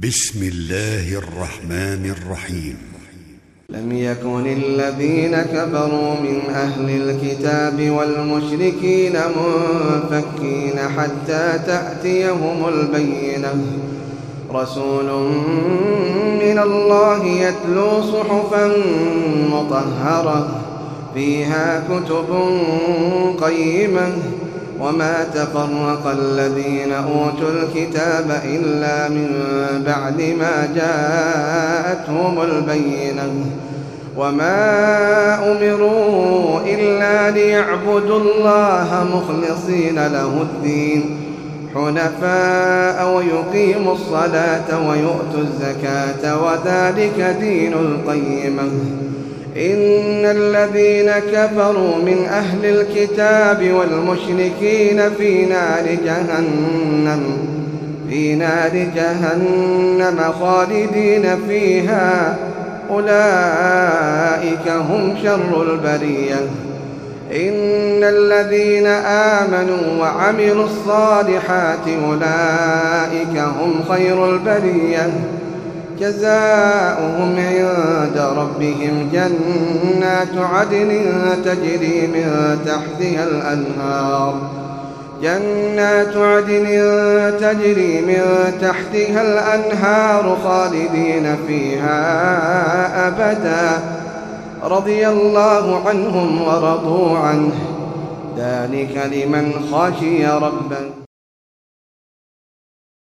بسم الله الرحمن الرحيم. لم يكن الذين كفروا من أهل الكتاب والمشركين منفكين حتى تأتيهم البينة. رسول من الله يتلو صحفا مطهرة فيها كتب قيمة وما تفرق الذين أوتوا الكتاب إلا من بعد ما جاءتهم البينة وما أمروا إلا ليعبدوا الله مخلصين له الدين حنفاء ويقيموا الصلاة ويؤتوا الزكاة وذلك دين القيمة. إن الذين كفروا من أهل الكتاب والمشركين في نار جهنم خالدين فيها أولئك هم شر البرية. إن الذين آمنوا وعملوا الصالحات أولئك هم خير البرية. جزاؤهم عند ربهم جنات عدن تجري من تحتها الأنهار خالدين فيها أبدا رضي الله عنهم ورضوا عنه ذلك لمن خشي ربه.